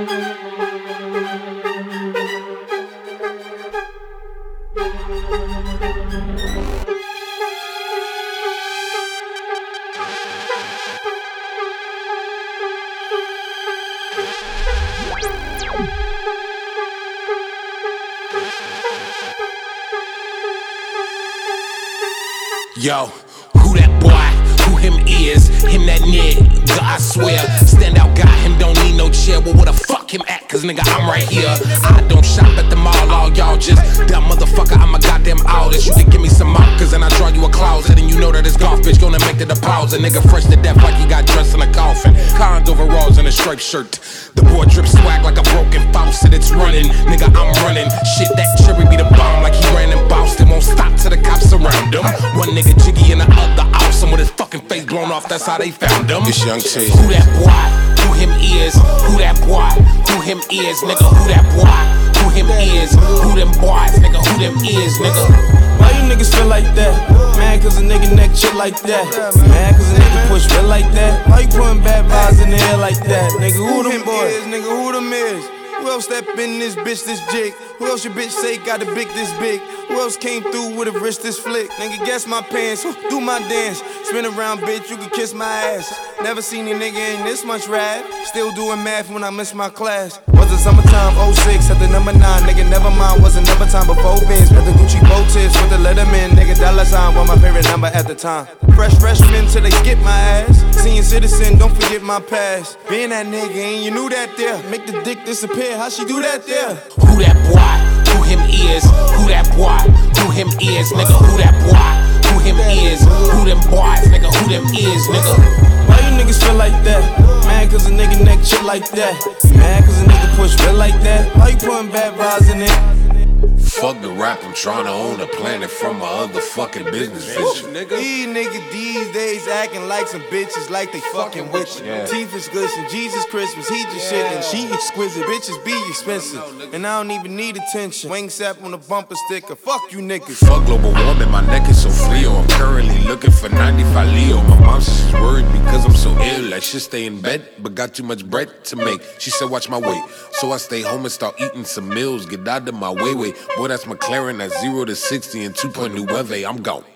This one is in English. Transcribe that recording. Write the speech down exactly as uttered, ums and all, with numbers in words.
Yo, who that boy? Who him is? Him that nigga, I swear. Stand out guy, him don't need no chair. Well, where the fuck him at? Cause nigga, I'm right here. I don't shop at the mall, all y'all just dumb motherfucker. I'm a goddamn artist. You can give me some markers and I draw you a closet. And you know that this golf bitch gonna make the deposit. Nigga fresh to death like he got dressed in a coffin. Cons overalls and a striped shirt. The boy drip swag like a broken faucet. It's running, nigga, I'm running. Shit, that cherry be the bomb like he ran in Boston. Won't stop till the cops surround him. One nigga jiggy and the other awesome with his fucking face blown off. That's how they found him. It's Young T. Who that boy? Who him is? Who that boy? Who him is? Nigga, who that boy? Who him is? Who them boys? Nigga, who them is? Nigga. Why you niggas feel like that? Mad cause a nigga neck shit like that. Mad cause a nigga push feel like that. Why you putting bad vibes in the air like that? Nigga, who them boys? Nigga, who them is? Who else step in this bitch this jig? Who else your bitch say got a big this big? Who else came through with a wrist this flick? Nigga, guess my pants, do my dance. Spin around, bitch, you can kiss my ass. Never seen a nigga in this much rap. Still doing math when I miss my class. Was it summertime, oh six, at the number nine. Nigga, never mind, was another time before Vince. At the Gucci bow tips with the Letterman. Nigga, dollar sign was my favorite number at the time. Fresh freshman till they skip my ass. Senior citizen, don't forget my past. Being that nigga and you knew that there. Make the dick disappear, how she do that there? Who that boy? Who him is? Who that boy? Who him is? Nigga, who that boy? Who him is? Who them boys? Nigga, who them is? Nigga. Why you niggas feel like that? Mad cause a nigga neck shit like that. Mad cause a nigga push feel like that. Why you putting bad vibes in it? Fuck the rap, I'm tryna own a planet from my other fucking business vision. These niggas these days acting like some bitches like they fucking with you. Yeah. Teeth is glisten, Jesus Christmas, he just yeah. shit and she exquisite. Bitches be expensive, and I don't even need attention. Wing sap on a bumper sticker, fuck you niggas. Fuck global warming, my neck is so frio. I'm currently looking for ninety-five Leo. My mom says she's worried because I'm so ill. Like should stay in bed, but got too much bread to make. She said watch my weight, so I stay home and start eating some meals. Get out of my way, way. Boy, that's McLaren at zero to sixty and two point new weather. I'm gone.